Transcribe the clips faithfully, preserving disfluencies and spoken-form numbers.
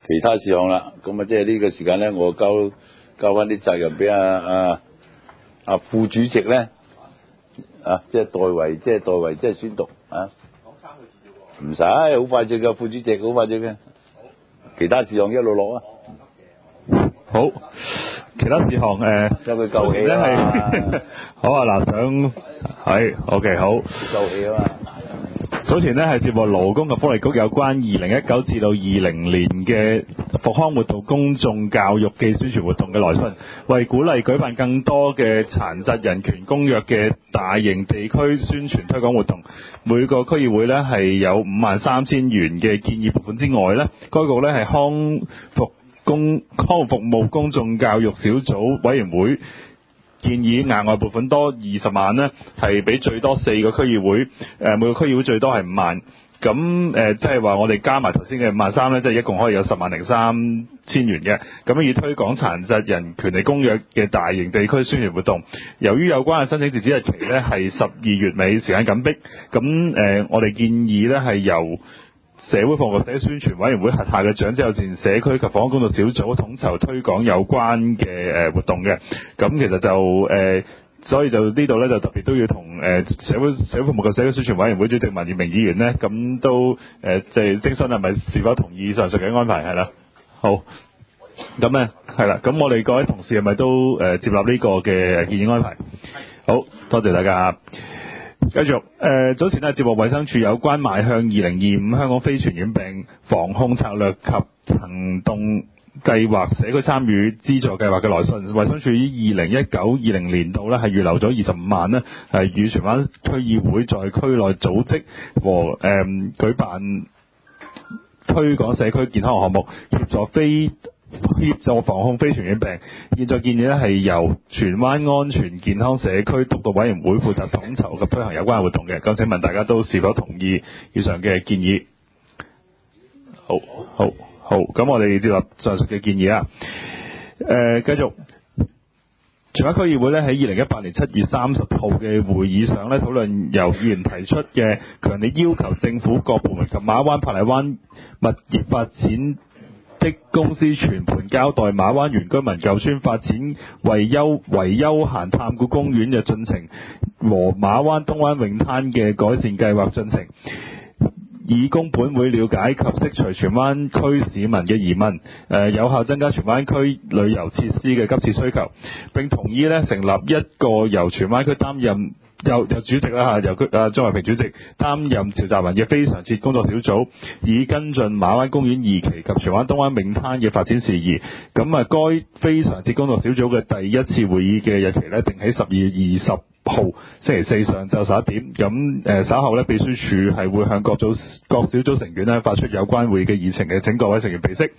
其他事項啦，咁啊即係呢個時間咧，我交交翻啲責任俾阿阿阿副主席咧，啊即係代為即係代為即係宣讀啊。講三個字啫喎。唔使，好快啫㗎，副主席好快啫嘅。其他事項一路落啊。 好，其他事項誒， 有佢夠氣啊嘛。 好啊，嗱，想係 OK 好。 夠氣啊嘛。 早前呢係接獲勞工及福利局有關二零一九至到二零年嘅復康活動公眾教育暨宣傳活動嘅來信，為鼓勵舉辦更多嘅殘疾人權公約嘅大型地區宣傳推廣活動，每個區議會呢係有五萬三千元嘅建議撥款之外呢，該局呢係康復公康復服務公眾教育小組委員會建議額外撥款多二十萬呢，係俾最多四個區議會，誒每個區議會最多係五萬，咁誒即係話我哋加埋頭先嘅五萬三呢，即係一共可以有十萬零三千元嘅，咁樣以推廣殘疾人權利公約嘅大型地區宣傳活動。由於有關嘅申請截止日期呢係十二月尾，時間緊迫，咁誒我哋建議呢係由社會服務社宣傳委員會轄下嘅長者友善社區及房屋工作小組統籌推廣有關嘅誒活動嘅，咁其實就誒、呃，所以就呢度咧就特別都要同誒社會社會服務及社區宣傳委員會主席文業明議員呢，咁都誒即係徵詢係咪是否同意上述嘅安排係啦。好，咁咧係啦，咁我哋各位同事係咪都誒接納呢個嘅建議安排？好多謝大家。繼續誒、呃，早前咧接獲衛生署有關邁向二零二五香港非傳染病防控策略及行動計劃社區參與資助計劃嘅來信，衛生署於二零一九二零年度咧係預留咗二十五萬呢，係與荃灣區議會在區內組織和誒、呃、舉辦推廣社區健康項目，協助非協助防控非傳染病。現在建議咧係由荃灣安全健康社區督導委員會負責統籌及推行有關活動嘅。咁請問大家都是否同意以上嘅建議？好，好，好。咁我哋接納上述嘅建議啊。誒、呃，繼續。荃灣區議會咧喺二零一八年七月三十號嘅會議上咧討論由議員提出嘅強烈要求政府各部門及馬灣珀麗灣物業發展的公司全盤交代馬灣原居民舊村發展為休為休閒探古公園嘅進程和馬灣東灣泳灘嘅改善計劃進程，以供本會了解及釋除荃灣區市民嘅疑問，誒有效增加荃灣區旅遊設施嘅急切需求，並同意咧成立一個由荃灣區擔任由由主席啦嚇，由區啊張華平主席擔任召集人嘅非常設工作小組，以跟進馬灣公園二期及荃灣東灣泳灘嘅發展事宜。咁啊，該非常設工作小組嘅第一次會議嘅日期咧定喺十二月二十號星期四上晝十一點。咁誒稍後咧，秘書處係會向各組各小組成員咧發出有關會議嘅議程嘅，請各位成員備悉。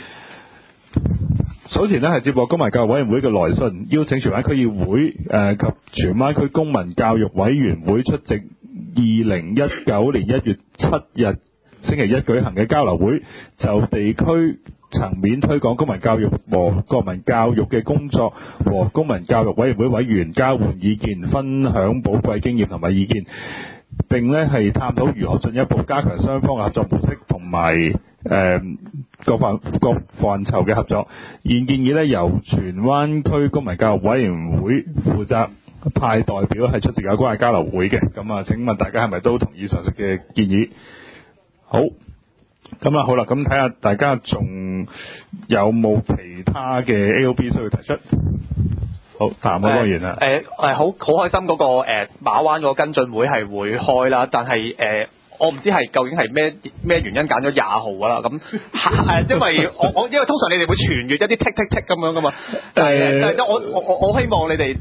早前呢係接獲公民教育委員會嘅來信，邀請荃灣區議會誒、呃、及荃灣區公民教育委員會出席二零一九年一月七日星期一舉行嘅交流會，就地區層面推廣公民教育和國民教育嘅工作和公民教育委員會委員交換意見，分享寶貴經驗同埋意見，並呢係探討如何進一步加強雙方嘅合作模式同埋誒各範各範疇嘅合作。現建議呢由荃灣區公民教育委員會負責派代表係出席有關嘅交流會嘅。咁啊，請問大家係咪都同意上述嘅建議？好，咁啊好啦，咁睇下大家仲有冇其他嘅 A O B 需要提出？好，譚嗰個員啊， 誒誒好好開心嗰、那個誒、呃、馬灣嗰個跟進會係會開啦，但係誒、呃、我唔知係究竟係咩咩原因揀咗廿號㗎啦，咁係因為我我因為通常你哋會傳閱一啲 tick tick tick 咁樣㗎嘛，但係但係我我我我希望你哋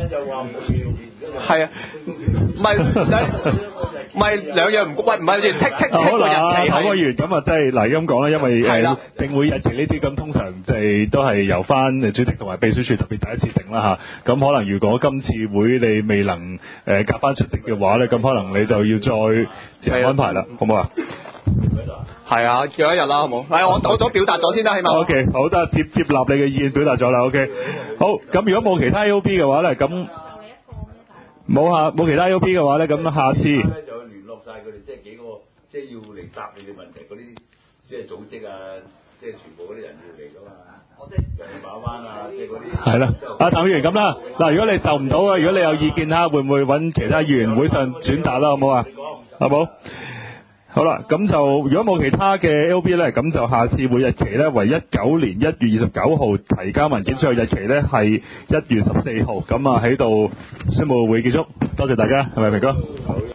係啊，唔係。唔係兩樣唔喂，唔係你 tick tick tick 個日期係。 好啊，完咁啊，即係嗱咁講啦，因為誒定會日期呢啲咁通常就係都係由翻主席同埋秘書處特別第一次定啦嚇。咁可能如果今次會你未能誒夾翻出席嘅話咧，咁可能你就要再自行安排啦，好唔好啊？ 係啊，約一日啦，好冇？係我我都表達咗先啦，起碼。O K， 好得接接納你嘅意見，表達咗啦。O K， 好，咁如果冇其他 A O B 嘅話咧，咁冇下冇其他 A O B 嘅話咧，咁下次。 晒佢哋即係幾個，即係要嚟答你哋問題嗰啲，即係組織啊， 即係全部嗰啲人要嚟噶嘛。人馬灣啊，即係嗰啲。 係啦，阿譚議員咁啦，嗱，如果你就唔到啊，如果你有意見嚇，會唔會揾其他議員會上轉達啦，好冇啊？好冇？好啦，咁就如果冇其他嘅 L B 咧，咁就下次會日期咧為一九年一月二十九號提交文件，最後日期咧係一月十四號，咁啊喺度宣佈會結束，多謝大家，係咪明哥？